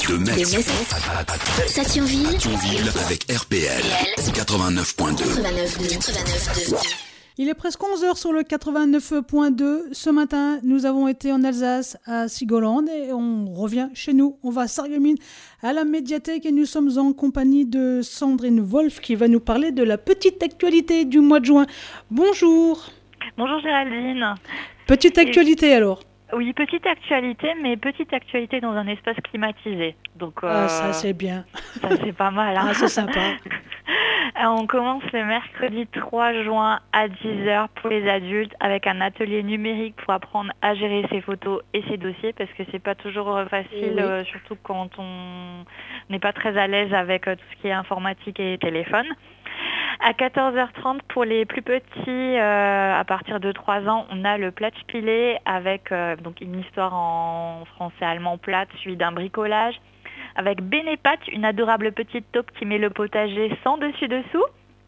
De Metz Metz à Thionville avec RPL 89.2. 89.2. Il est presque 11h sur le 89.2. Ce matin, nous avons été en Alsace, à Sigolande, et on revient chez nous. On va à Sarreguemines, à la médiathèque, et nous sommes en compagnie de Sandrine Wolf, qui va nous parler de la petite actualité du mois de juin. Bonjour. Bonjour Géraldine. Petite actualité alors. Oui, petite actualité, mais petite actualité dans un espace climatisé. Donc, ça c'est bien. Ça c'est pas mal. Hein. Ah, c'est sympa. On commence le mercredi 3 juin à 10h pour les adultes avec un atelier numérique pour apprendre à gérer ses photos et ses dossiers parce que c'est pas toujours facile, surtout quand on n'est pas très à l'aise avec tout ce qui est informatique et téléphone. À 14h30 pour les plus petits, à partir de 3 ans, on a le Platschpilé avec donc une histoire en français allemand plate suivie d'un bricolage. Avec Bénépat, une adorable petite taupe qui met le potager sans dessus-dessous.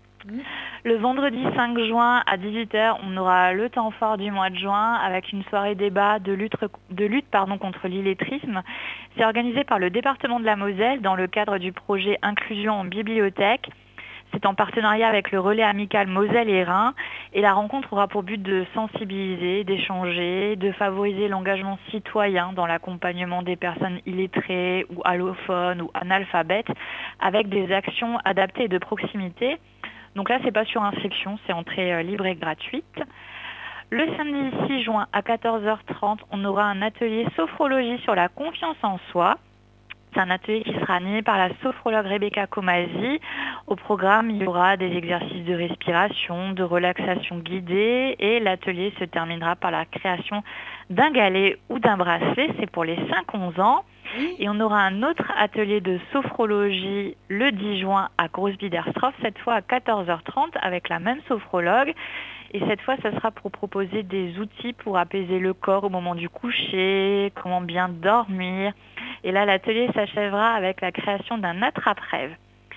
Le vendredi 5 juin à 18h, on aura le temps fort du mois de juin avec une soirée débat de lutte contre l'illettrisme. C'est organisé par le département de la Moselle dans le cadre du projet Inclusion en bibliothèque. C'est en partenariat avec le relais amical Moselle et Rhin et la rencontre aura pour but de sensibiliser, d'échanger, de favoriser l'engagement citoyen dans l'accompagnement des personnes illettrées ou allophones ou analphabètes avec des actions adaptées et de proximité. Donc là, c'est pas sur inscription, c'est entrée libre et gratuite. Le samedi 6 juin à 14h30, on aura un atelier sophrologie sur la confiance en soi. C'est un atelier qui sera animé par la sophrologue Rebecca Comasi. Au programme, il y aura des exercices de respiration, de relaxation guidée et l'atelier se terminera par la création d'un galet ou d'un bracelet. C'est pour les 5-11 ans. Et on aura un autre atelier de sophrologie le 10 juin à Großbiederstroff, cette fois à 14h30 avec la même sophrologue. Et cette fois, ça sera pour proposer des outils pour apaiser le corps au moment du coucher, comment bien dormir. Et là, l'atelier s'achèvera avec la création d'un attrape-rêve.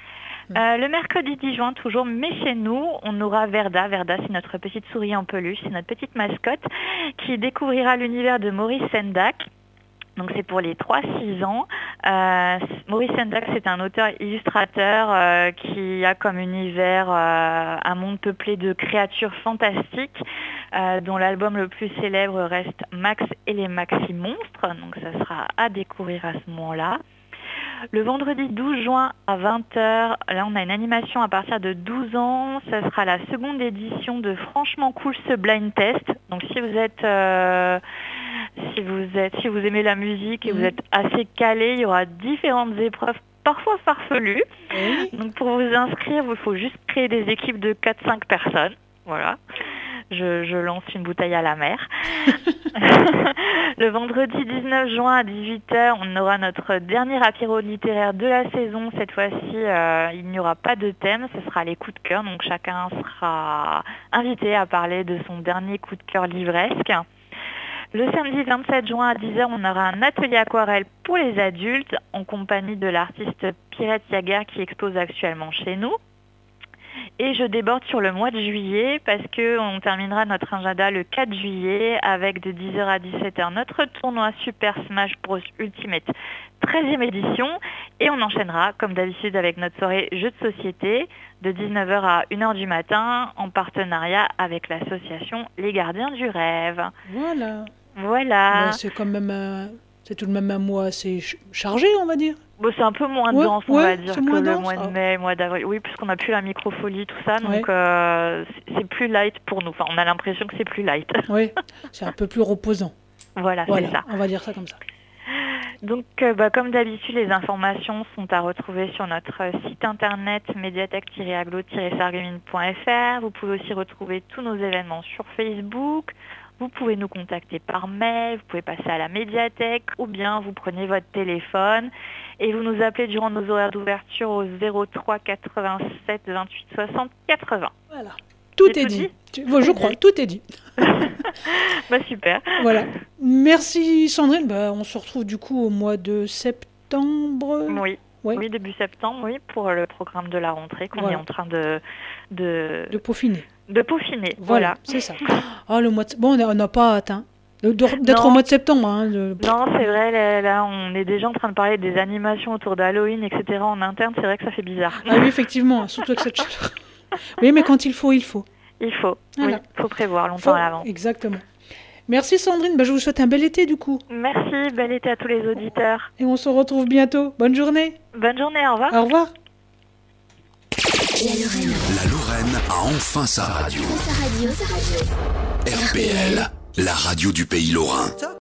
Le mercredi 10 juin, toujours, mais chez nous, on aura Verda. Verda, c'est notre petite souris en peluche, c'est notre petite mascotte qui découvrira l'univers de Maurice Sendak. Donc c'est pour les 3-6 ans. Maurice Sendak, c'est un auteur-illustrateur qui a comme univers un monde peuplé de créatures fantastiques, dont l'album le plus célèbre reste Max et les Maxi-Monstres. Donc ça sera à découvrir à ce moment-là. Le vendredi 12 juin à 20h, là on a une animation à partir de 12 ans. Ça sera la seconde édition de Franchement Cool ce blind test. Donc si vous aimez la musique et vous êtes assez calé, il y aura différentes épreuves parfois farfelues. Donc pour vous inscrire, il faut juste créer des équipes de 4-5 personnes. Voilà. Je lance une bouteille à la mer. Le vendredi 19 juin à 18h, on aura notre dernier apéro littéraire de la saison. Cette fois-ci, il n'y aura pas de thème, ce sera les coups de cœur. Donc chacun sera invité à parler de son dernier coup de cœur livresque. Le samedi 27 juin à 10h, on aura un atelier aquarelle pour les adultes en compagnie de l'artiste Pirette Jaguer qui expose actuellement chez nous. Et je déborde sur le mois de juillet parce qu'on terminera notre agenda le 4 juillet avec de 10h à 17h notre tournoi Super Smash Bros Ultimate 13e édition. Et on enchaînera comme d'habitude avec notre soirée jeux de société de 19h à 1h du matin en partenariat avec l'association Les Gardiens du Rêve. Voilà. Bah, c'est quand même c'est tout de même un mois assez chargé, on va dire. Bon, c'est un peu moins dense, on va dire, que le mois de mai, mois d'avril. Oui, puisqu'on n'a plus la microfolie, tout ça, donc c'est plus light pour nous. Enfin, on a l'impression que c'est plus light. Oui, c'est un peu plus reposant. Voilà, c'est ça. On va dire ça comme ça. Donc, comme d'habitude, les informations sont à retrouver sur notre site internet médiathèque-aglo-sarreguemines.fr. Vous pouvez aussi retrouver tous nos événements sur Facebook. Vous pouvez nous contacter par mail, vous pouvez passer à la médiathèque ou bien vous prenez votre téléphone et vous nous appelez durant nos horaires d'ouverture au 03 87 28 60 80. Voilà, tout est dit. Je crois, tout est dit. Super. Voilà. Merci Sandrine. On se retrouve du coup au mois de septembre. Oui, début septembre, pour le programme de la rentrée qu'on est en train de peaufiner. De peaufiner, voilà. C'est ça. Le mois on n'a pas atteint D'être au mois de septembre. Hein, Non, c'est vrai, là, on est déjà en train de parler des animations autour d'Halloween, etc. en interne, c'est vrai que ça fait bizarre. Ah oui, effectivement, surtout avec cette chaleur. Oui, mais quand il faut, il faut. Il faut, voilà. Oui, il faut prévoir longtemps à l'avance. Exactement. Merci Sandrine, je vous souhaite un bel été du coup. Merci, bel été à tous les auditeurs. Et on se retrouve bientôt. Bonne journée. Bonne journée, au revoir. Au revoir. La Lorraine a enfin sa radio. RPL, la radio du pays lorrain.